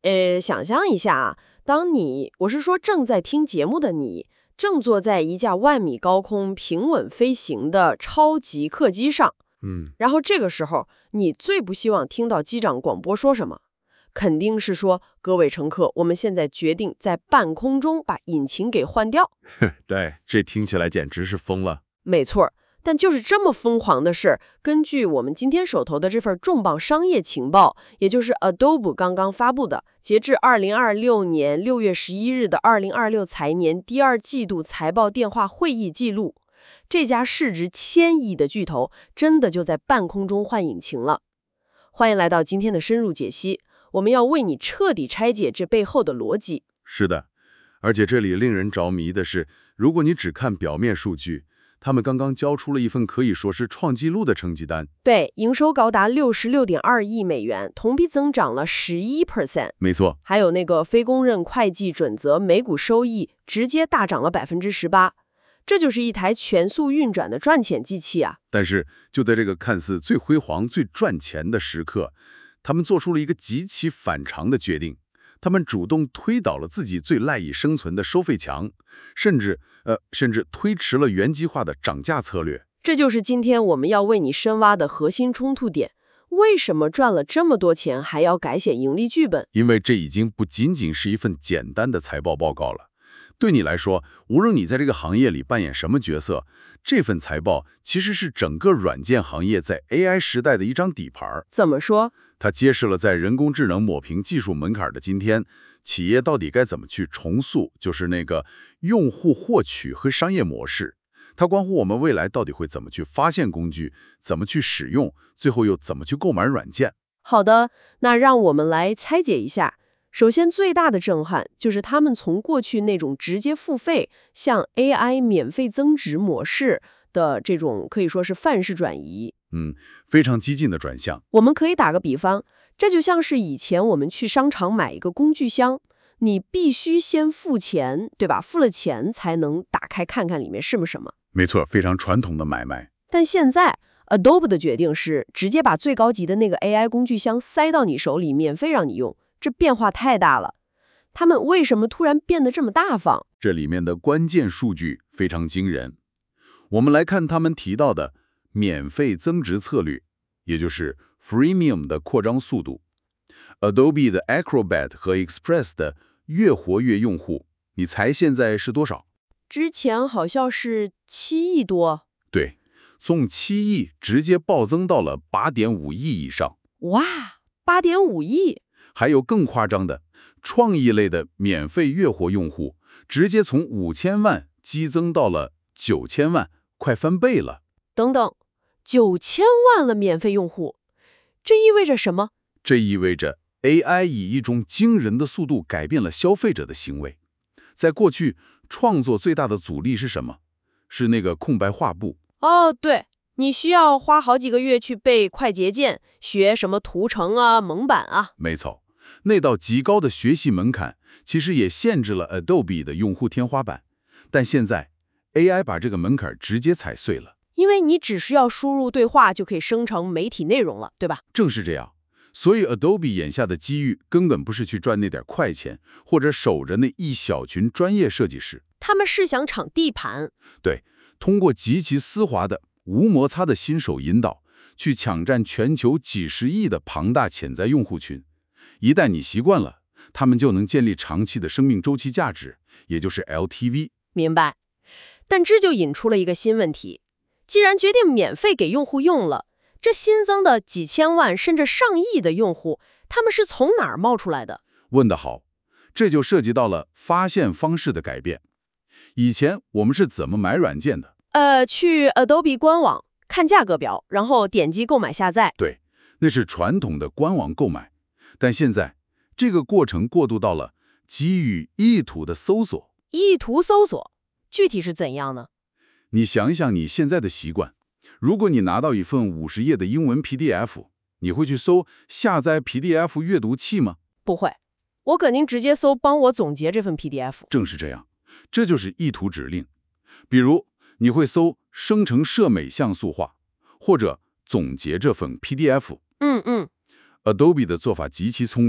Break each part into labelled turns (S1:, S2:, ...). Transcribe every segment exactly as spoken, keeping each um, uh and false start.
S1: 呃，想象一下啊，当你，我是说正在听节目的你，正坐在一架万米高空平稳飞行的超级客机上，
S2: 嗯，
S1: 然后这个时候，你最不希望听到机长广播说什么？肯定是说，各位乘客，我们现在决定在半空中把引擎给换掉。
S2: 对，这听起来简直是疯了。
S1: 没错，但就是这么疯狂的事儿，根据我们今天手头的这份重磅商业情报，也就是 Adobe 刚刚发布的，截至二零二六年六月十一日的二零二六财年第二季度财报电话会议记录，这家市值千亿的巨头，真的就在半空中换引擎了。欢迎来到今天的深入解析，我们要为你彻底拆解这背后的逻辑。
S2: 是的，而且这里令人着迷的是，如果你只看表面数据，他们刚刚交出了一份可以说是创纪录的成绩单。
S1: 对，营收高达六十六点二亿美元，同比增长了 百分之十一。
S2: 没错，
S1: 还有那个非公认会计准则每股收益直接大涨了 百分之十八， 这就是一台全速运转的赚钱机器啊。
S2: 但是就在这个看似最辉煌、最赚钱的时刻，他们做出了一个极其反常的决定。他们主动推倒了自己最赖以生存的收费墙，甚至呃，甚至推迟了原计划的涨价策略。
S1: 这就是今天我们要为你深挖的核心冲突点。为什么赚了这么多钱还要改写盈利剧本？
S2: 因为这已经不仅仅是一份简单的财报报告了。对你来说，无论你在这个行业里扮演什么角色，这份财报其实是整个软件行业在 A I 时代的一张底牌。
S1: 怎么说？
S2: 它揭示了在人工智能抹平技术门槛的今天，企业到底该怎么去重塑，就是那个用户获取和商业模式。它关乎我们未来到底会怎么去发现工具，怎么去使用，最后又怎么去购买软件。
S1: 好的，那让我们来拆解一下。首先，最大的震撼就是他们从过去那种直接付费，像 A I 免费增值模式的这种可以说是范式转移。
S2: 嗯，非常激进的转向。
S1: 我们可以打个比方，这就像是以前我们去商场买一个工具箱，你必须先付钱，对吧？付了钱才能打开看看里面是不是什么。
S2: 没错，非常传统的买卖。
S1: 但现在 Adobe 的决定是直接把最高级的那个 A I 工具箱塞到你手里，免费让你用。这变化太大了，他们为什么突然变得这么大方？
S2: 这里面的关键数据非常惊人。我们来看他们提到的免费增值策略，也就是 Freemium 的扩张速度。Adobe 的 Acrobat 和 Express 的月活跃用户，你猜现在是多少？
S1: 之前好像是七亿多。
S2: 对，从七亿直接暴增到了八点五亿以上。
S1: 哇，八点五亿！
S2: 还有更夸张的，创意类的免费月活用户，直接从五千万激增到了九千万，快翻倍了。
S1: 等等，九千万了免费用户，这意味着什么？
S2: 这意味着 A I 以一种惊人的速度改变了消费者的行为。在过去，创作最大的阻力是什么？是那个空白画布。
S1: 哦，对，你需要花好几个月去背快捷键，学什么图层啊、蒙版啊。
S2: 没错。那道极高的学习门槛，其实也限制了 Adobe 的用户天花板。但现在 A I 把这个门槛直接踩碎了，
S1: 因为你只需要输入对话就可以生成媒体内容了，对吧？
S2: 正是这样。所以 Adobe 眼下的机遇根本不是去赚那点快钱，或者守着那一小群专业设计师，
S1: 他们是想抢地盘。
S2: 对，通过极其丝滑的无摩擦的新手引导，去抢占全球几十亿的庞大潜在用户群。一旦你习惯了，他们就能建立长期的生命周期价值，也就是 L T V。
S1: 明白。但这就引出了一个新问题：既然决定免费给用户用了，这新增的几千万甚至上亿的用户，他们是从哪儿冒出来的？
S2: 问得好，这就涉及到了发现方式的改变。以前我们是怎么买软件的？
S1: 呃，去 Adobe 官网看价格表，然后点击购买下载。
S2: 对，那是传统的官网购买。但现在，这个过程过渡到了基于意图的搜索。
S1: 意图搜索，具体是怎样呢？
S2: 你想一想你现在的习惯，如果你拿到一份五十页的英文 P D F， 你会去搜下载 P D F 阅读器吗？
S1: 不会，我肯定直接搜帮我总结这份 P D F。
S2: 正是这样，这就是意图指令。比如，你会搜生成摄美像素化，或者总结这份 P D F。
S1: 嗯嗯。
S2: Adobe 的做法极其聪明，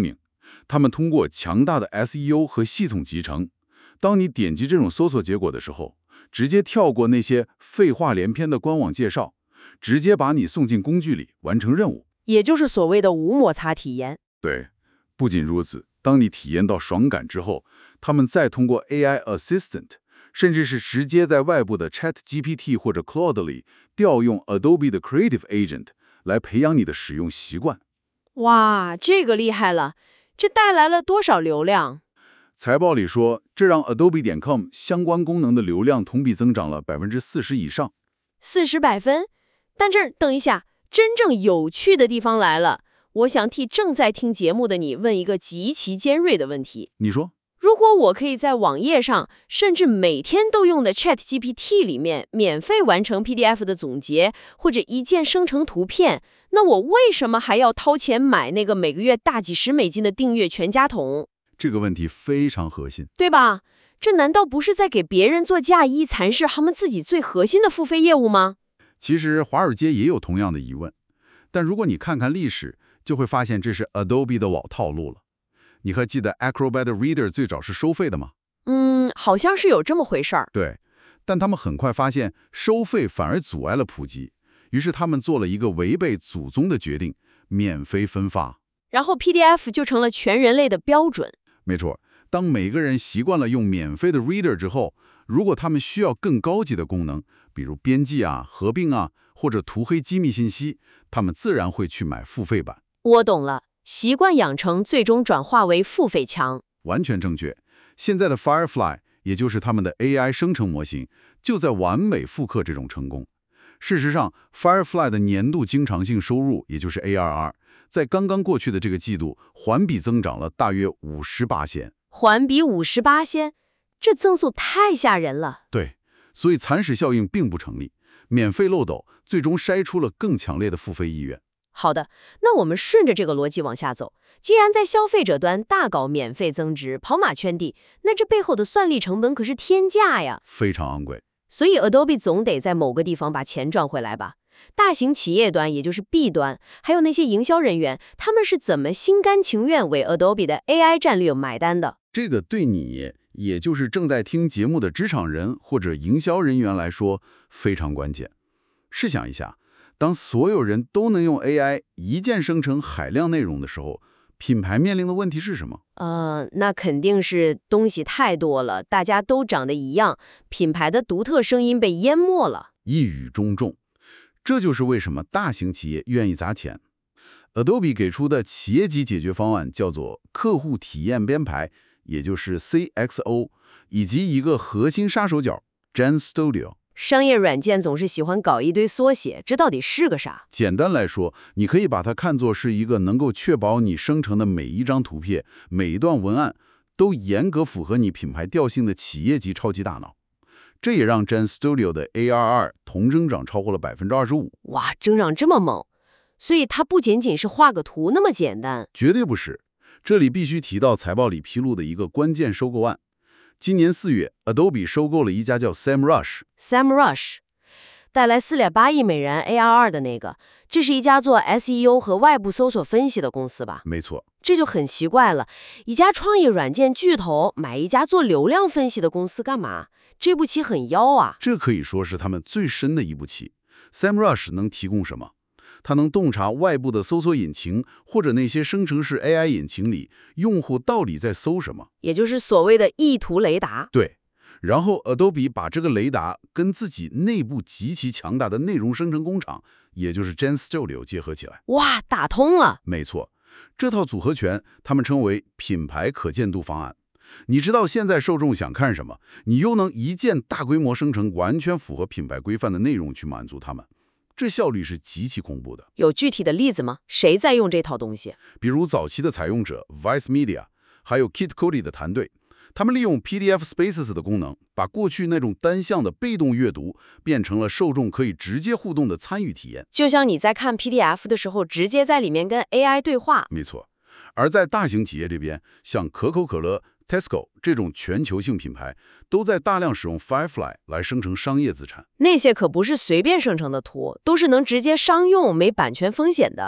S2: 他们通过强大的 S E O 和系统集成，当你点击这种搜索结果的时候，直接跳过那些废话连篇的官网介绍，直接把你送进工具里完成任务。
S1: 也就是所谓的无摩擦体验。
S2: 对，不仅如此，当你体验到爽感之后，他们再通过 A I Assistant， 甚至是直接在外部的 ChatGPT 或者 Claude 里调用 Adobe 的 Creative Agent 来培养你的使用习惯。
S1: 哇，这个厉害了！这带来了多少流量？
S2: 财报里说，这让 Adobe 点 com 相关功能的流量同比增长了百分之四十以上。
S1: 四十百分？但这儿等一下，真正有趣的地方来了。我想替正在听节目的你问一个极其尖锐的问题。
S2: 你说，
S1: 如果我可以在网页上，甚至每天都用的 ChatGPT 里面免费完成 P D F 的总结，或者一键生成图片，那我为什么还要掏钱买那个每个月大几十美金的订阅全家桶？
S2: 这个问题非常核心，
S1: 对吧？这难道不是在给别人做嫁衣，蚕食他们自己最核心的付费业务吗？
S2: 其实华尔街也有同样的疑问，但如果你看看历史，就会发现这是 Adobe 的老套路了。你还记得 Acrobat Reader 最早是收费的吗？
S1: 嗯，好像是有这么回事儿。
S2: 对，但他们很快发现收费反而阻碍了普及，于是他们做了一个违背祖宗的决定，免费分发。
S1: 然后 P D F 就成了全人类的标准。
S2: 没错，当每个人习惯了用免费的 Reader 之后，如果他们需要更高级的功能，比如编辑啊、合并啊，或者涂黑机密信息，他们自然会去买付费版。
S1: 我懂了，习惯养成最终转化为付费墙。
S2: 完全正确。现在的 Firefly， 也就是他们的 A I 生成模型，就在完美复刻这种成功。事实上 ，Firefly 的年度经常性收入，也就是 A R R， 在刚刚过去的这个季度，环比增长了大约五十八仙。
S1: 环比五十八仙，这增速太吓人了。
S2: 对，所以蚕食效应并不成立。免费漏斗最终筛出了更强烈的付费意愿。
S1: 好的，那我们顺着这个逻辑往下走。既然在消费者端大搞免费增值，跑马圈地，那这背后的算力成本可是天价呀，
S2: 非常昂贵。
S1: 所以 Adobe 总得在某个地方把钱赚回来吧。大型企业端，也就是 B 端，还有那些营销人员，他们是怎么心甘情愿为 Adobe 的 A I 战略买单的？
S2: 这个对你，也就是正在听节目的职场人或者营销人员来说非常关键。试想一下，当所有人都能用 A I 一键生成海量内容的时候，品牌面临的问题是什么？
S1: 呃，那肯定是东西太多了，大家都长得一样，品牌的独特声音被淹没了。
S2: 一语中中，这就是为什么大型企业愿意砸钱。Adobe 给出的企业级解决方案叫做客户体验编排，也就是 C X O， 以及一个核心杀手锏 Gen Studio。
S1: 商业软件总是喜欢搞一堆缩写，这到底是个啥？
S2: 简单来说，你可以把它看作是一个能够确保你生成的每一张图片、每一段文案都严格符合你品牌调性的企业级超级大脑。这也让 Gen Studio 的 A R R 同增长超过了百分之二十五。
S1: 哇，增长这么猛！所以它不仅仅是画个图那么简单。
S2: 绝对不是。这里必须提到财报里披露的一个关键收购案。今年四月 ，Adobe 收购了一家叫 SEMrush。SEMrush
S1: 带来 四点八亿美元 A R R 的那个，这是一家做 S E O 和外部搜索分析的公司吧？
S2: 没错。
S1: 这就很奇怪了，一家创意软件巨头买一家做流量分析的公司干嘛？这步棋很妖啊！
S2: 这可以说是他们最深的一步棋。SEMrush 能提供什么？它能洞察外部的搜索引擎或者那些生成式 A I 引擎里用户到底在搜什么，
S1: 也就是所谓的意图雷达。
S2: 对，然后 Adobe 把这个雷达跟自己内部极其强大的内容生成工厂，也就是 Gen Studio 结合起来。
S1: 哇，打通了！
S2: 没错，这套组合拳他们称为品牌可见度方案。你知道现在受众想看什么，你又能一键大规模生成完全符合品牌规范的内容去满足他们。这效率是极其恐怖的。
S1: 有具体的例子吗？谁在用这套东西？
S2: 比如早期的采用者 Vice Media， 还有 Kid Cudi 的团队，他们利用 P D F Spaces 的功能，把过去那种单向的被动阅读，变成了受众可以直接互动的参与体验。
S1: 就像你在看 P D F 的时候，直接在里面跟 A I 对话。
S2: 没错。而在大型企业这边，像可口可乐、Tesco 这种全球性品牌都在大量使用 Firefly 来生成商业资产。
S1: 那些可不是随便生成的图，都是能直接商用、没版权风险的。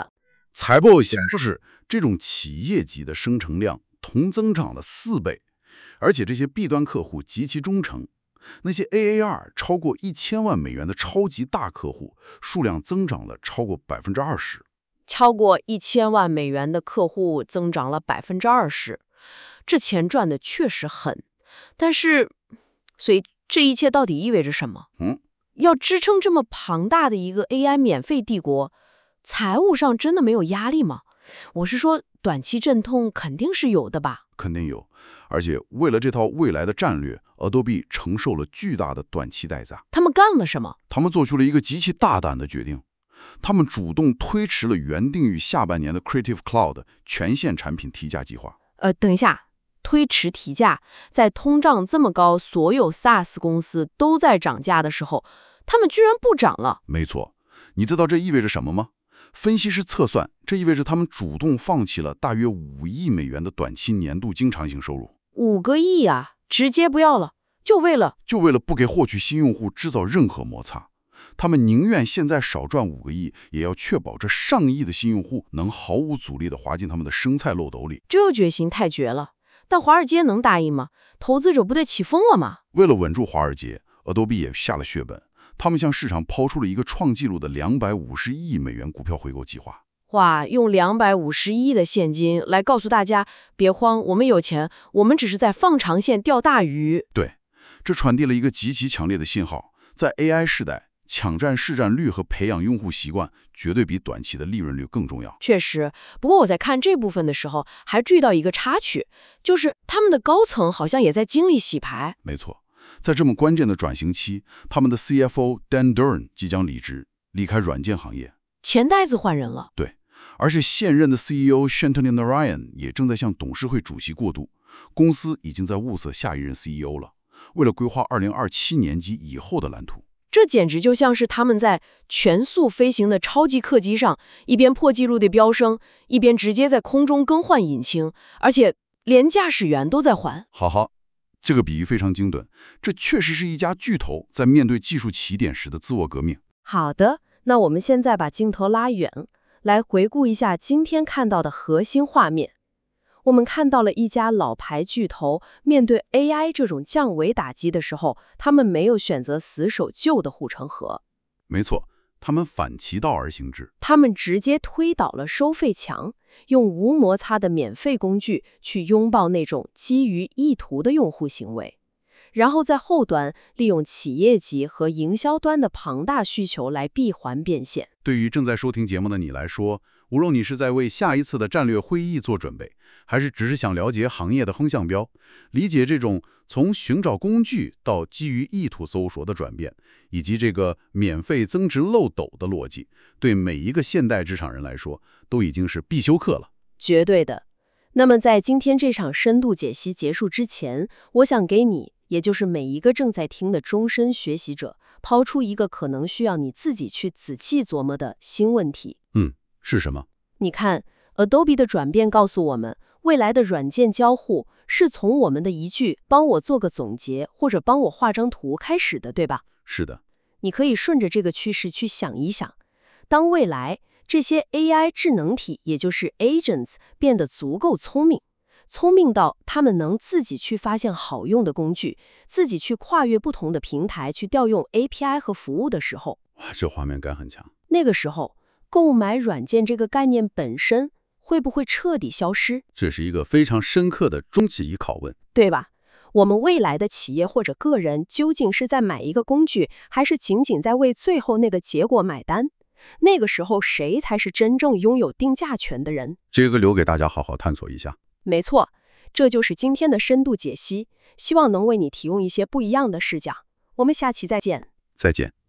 S2: 财报显示，这种企业级的生成量同增长了四倍，而且这些 B 端客户极其忠诚。那些 A A R 超过一千万美元的超级大客户数量增长了超过百分之二十。
S1: 超过一千万美元的客户增长了百分之二十，这钱赚的确实狠。但是，所以这一切到底意味着什么？
S2: 嗯，
S1: 要支撑这么庞大的一个 A I 免费帝国，财务上真的没有压力吗？我是说，短期阵痛肯定是有的吧？
S2: 肯定有，而且为了这套未来的战略 ，Adobe 承受了巨大的短期代价。
S1: 他们干了什么？
S2: 他们做出了一个极其大胆的决定，他们主动推迟了原定于下半年的 Creative Cloud 全线产品提价计划。
S1: 呃，等一下，推迟提价，在通胀这么高，所有 SaaS 公司都在涨价的时候，他们居然不涨了。
S2: 没错，你知道这意味着什么吗？分析师测算，这意味着他们主动放弃了大约五亿美元的短期年度经常性收入。
S1: 五个亿啊，直接不要了，就为了
S2: 就为了不给获取新用户制造任何摩擦。他们宁愿现在少赚五个亿，也要确保这上亿的新用户能毫无阻力地滑进他们的生菜漏斗里。
S1: 这决心太绝了，但华尔街能答应吗？投资者不得起疯了吗？
S2: 为了稳住华尔街， Adobe 也下了血本，他们向市场抛出了一个创纪录的两百五十亿美元股票回购计划。
S1: 哇，用两百五十亿的现金来告诉大家，别慌，我们有钱，我们只是在放长线钓大鱼。
S2: 对，这传递了一个极其强烈的信号，在 A I 时代，抢占市占率和培养用户习惯，绝对比短期的利润率更重要。
S1: 确实，不过我在看这部分的时候，还注意到一个插曲，就是他们的高层好像也在经历洗牌。
S2: 没错，在这么关键的转型期，他们的 C F O Dan Durn 即将离职，离开软件行业。
S1: 钱袋子换人了。
S2: 对，而且现任的 C E O Shantanu Narayan 也正在向董事会主席过渡，公司已经在物色下一任 C E O 了，为了规划二零二七年及以后的蓝图。
S1: 这简直就像是他们在全速飞行的超级客机上，一边破纪录的飙升，一边直接在空中更换引擎，而且连驾驶员都在换。
S2: 好好，这个比喻非常精准，这确实是一家巨头在面对技术起点时的自我革命。
S1: 好的，那我们现在把镜头拉远，来回顾一下今天看到的核心画面。我们看到了一家老牌巨头面对 A I 这种降维打击的时候，他们没有选择死守旧的护城河。
S2: 没错，他们反其道而行之，
S1: 他们直接推倒了收费墙，用无摩擦的免费工具去拥抱那种基于意图的用户行为，然后在后端利用企业级和营销端的庞大需求来闭环变现。
S2: 对于正在收听节目的你来说，无论你是在为下一次的战略会议做准备，还是只是想了解行业的风向标，理解这种从寻找工具到基于意图搜索的转变，以及这个免费增值漏斗的逻辑，对每一个现代职场人来说，都已经是必修课了。
S1: 绝对的。那么在今天这场深度解析结束之前，我想给你，也就是每一个正在听的终身学习者，抛出一个可能需要你自己去仔细琢磨的新问题。
S2: 嗯，是什么？
S1: 你看 Adobe 的转变告诉我们，未来的软件交互是从我们的一句帮我做个总结或者帮我画张图开始的，对吧？
S2: 是的。
S1: 你可以顺着这个趋势去想一想，当未来这些 A I 智能体，也就是 agents 变得足够聪明，聪明到他们能自己去发现好用的工具，自己去跨越不同的平台去调用 A P I 和服务的时候，
S2: 哇，这画面感很强。
S1: 那个时候购买软件这个概念本身会不会彻底消失？
S2: 这是一个非常深刻的终极拷问，
S1: 对吧？我们未来的企业或者个人究竟是在买一个工具，还是仅仅在为最后那个结果买单？那个时候谁才是真正拥有定价权的人？
S2: 这个留给大家好好探索一下。
S1: 没错，这就是今天的深度解析，希望能为你提供一些不一样的视角。我们下期再见。
S2: 再见。